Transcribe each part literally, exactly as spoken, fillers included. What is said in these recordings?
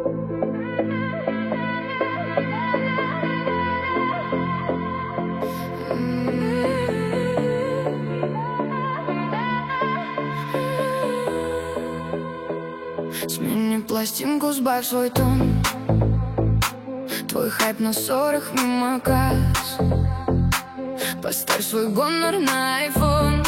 Смени пластинку, сбавь свой тон. Твой хайп на ссорах мимо касс. Поставь свой гонор на айфон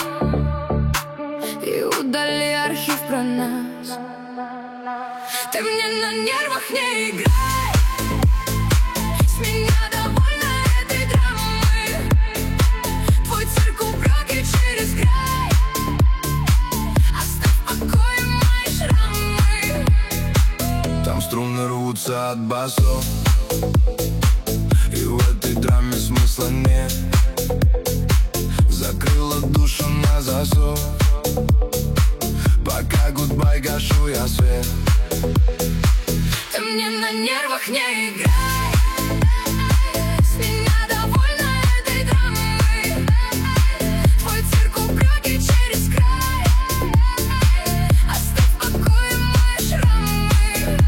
и удали архив про нас. Ты мне на нервах не играй. С меня довольна этой драмой. Твой цирк уброки через край. Оставь в покое мои шрамы. Там струны рвутся от басов, и в этой драме смысла нет. Закрыла душу на засов, пока гудбай гашу я свет. Ты мне на нервах не играй. С меня довольна этой драмой. Твой цирк упреки через край. Оставь в покое мои шрамы.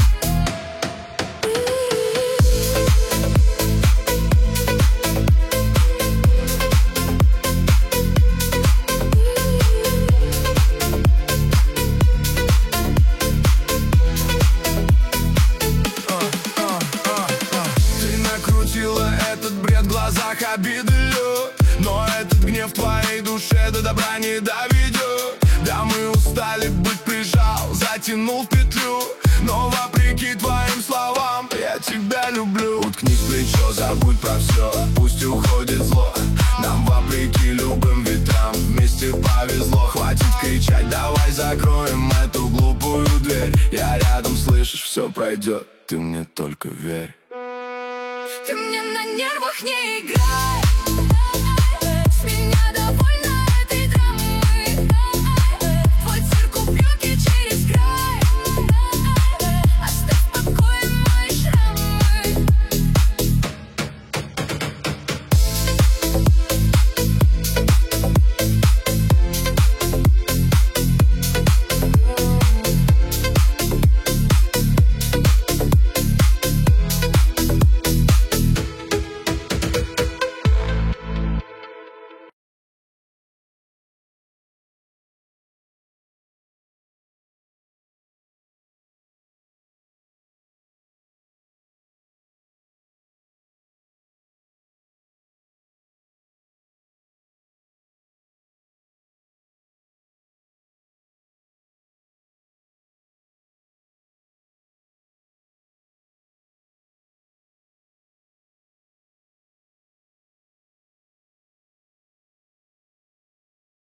Этот бред в глазах обиды лед, но этот гнев в твоей душе до добра не доведет. Да, мы устали быть, прижал, затянул в петлю, но вопреки твоим словам я тебя люблю. Уткнись в плечо, забудь про все, пусть уходит зло. Нам вопреки любым ветрам вместе повезло. Хватит кричать, давай закроем эту глупую дверь. Я рядом, слышишь, все пройдет, ты мне только верь. Ты мне на нервах не играй.